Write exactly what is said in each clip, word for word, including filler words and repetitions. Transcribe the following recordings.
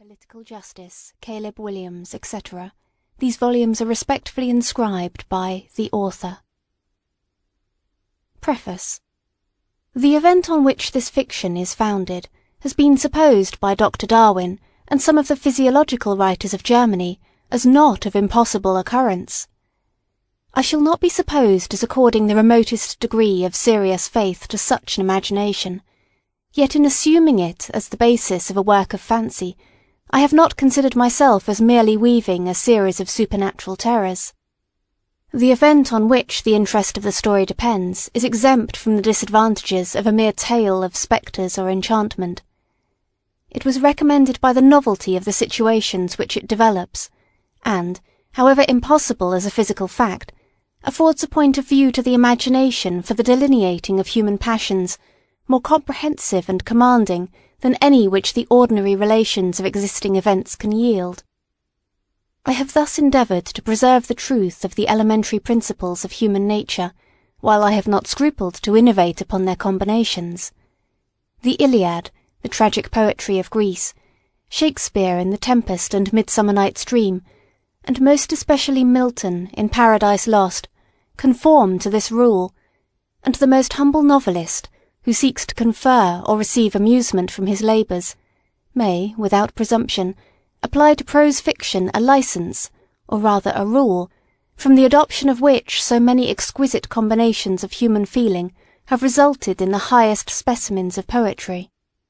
Political Justice, Caleb Williams, et cetera. These volumes are respectfully inscribed by the author. Preface. The event on which this fiction is founded has been supposed by Doctor Darwin and some of the physiological writers of Germany as not of impossible occurrence. I shall not be supposed as according the remotest degree of serious faith to such an imagination, yet in assuming it as the basis of a work of fancy, I have not considered myself as merely weaving a series of supernatural terrors. The event on which the interest of the story depends is exempt from the disadvantages of a mere tale of spectres or enchantment. It was recommended by the novelty of the situations which it develops, and, however impossible as a physical fact, affords a point of view to the imagination for the delineating of human passions more comprehensive and commanding than any which the ordinary relations of existing events can yield. I have thus endeavoured to preserve the truth of the elementary principles of human nature, while I have not scrupled to innovate upon their combinations. The Iliad, the tragic poetry of Greece, Shakespeare in The Tempest and Midsummer Night's Dream, and most especially Milton in Paradise Lost, conform to this rule, and the most humble novelist, who seeks to confer or receive amusement from his labours, may, without presumption, apply to prose fiction a licence, or rather a rule, from the adoption of which so many exquisite combinations of human feeling have resulted in the highest specimens of poetry.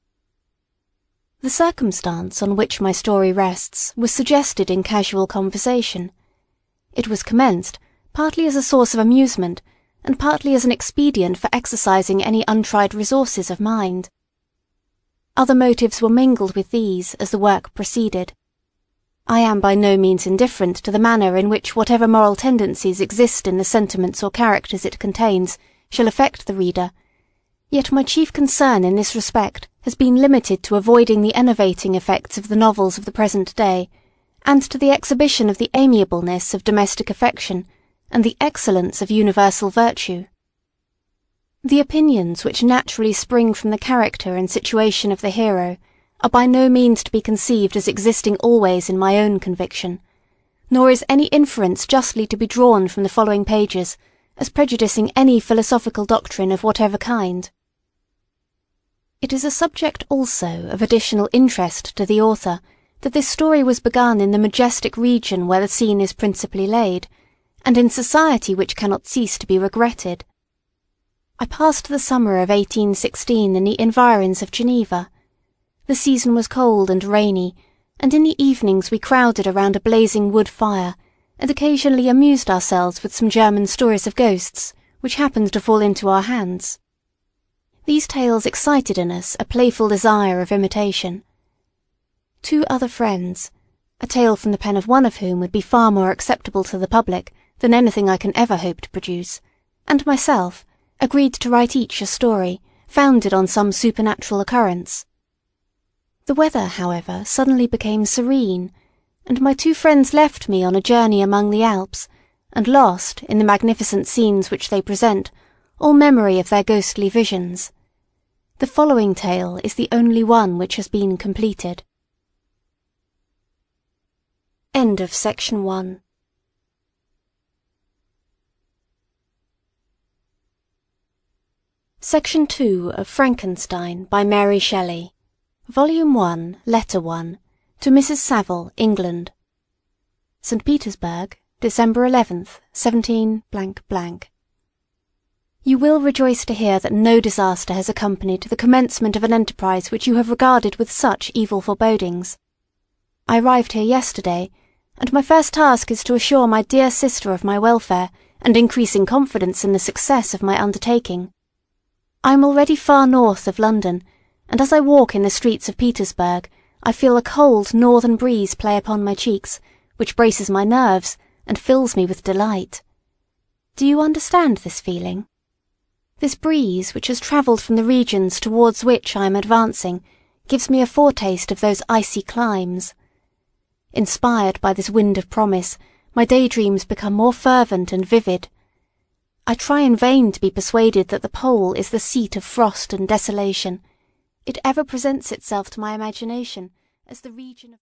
The circumstance on which my story rests was suggested in casual conversation. It was commenced, partly as a source of amusement, and partly as an expedient for exercising any untried resources of mind. Other motives were mingled with these as the work proceeded. I am by no means indifferent to the manner in which whatever moral tendencies exist in the sentiments or characters it contains shall affect the reader, yet my chief concern in this respect has been limited to avoiding the enervating effects of the novels of the present day, and to the exhibition of the amiableness of domestic affection and the excellence of universal virtue. The opinions which naturally spring from the character and situation of the hero are by no means to be conceived as existing always in my own conviction, nor is any inference justly to be drawn from the following pages as prejudicing any philosophical doctrine of whatever kind. It is a subject also of additional interest to the author that this story was begun in the majestic region where the scene is principally laid, and in society which cannot cease to be regretted. I passed the summer of eighteen sixteen in the environs of Geneva. The season was cold and rainy, and in the evenings we crowded around a blazing wood fire, and occasionally amused ourselves with some German stories of ghosts, which happened to fall into our hands. These tales excited in us a playful desire of imitation. Two other friends, a tale from the pen of one of whom would be far more acceptable to the public than anything I can ever hope to produce, and myself, agreed to write each a story, founded on some supernatural occurrence. The weather, however, suddenly became serene, and my two friends left me on a journey among the Alps, and lost, in the magnificent scenes which they present, all memory of their ghostly visions. The following tale is the only one which has been completed. End of section one. Section two of Frankenstein by Mary Shelley. Volume one, Letter one. To Missus Saville, England. Saint Petersburg, December eleventh, seventeen You will rejoice to hear that no disaster has accompanied the commencement of an enterprise which you have regarded with such evil forebodings. I arrived here yesterday, and my first task is to assure my dear sister of my welfare and increasing confidence in the success of my undertaking. I am already far north of London, and as I walk in the streets of Petersburg, I feel a cold northern breeze play upon my cheeks, which braces my nerves and fills me with delight. Do you understand this feeling? This breeze, which has travelled from the regions towards which I am advancing, gives me a foretaste of those icy climes. Inspired by this wind of promise, my daydreams become more fervent and vivid. I try in vain to be persuaded that the pole is the seat of frost and desolation. It ever presents itself to my imagination as the region of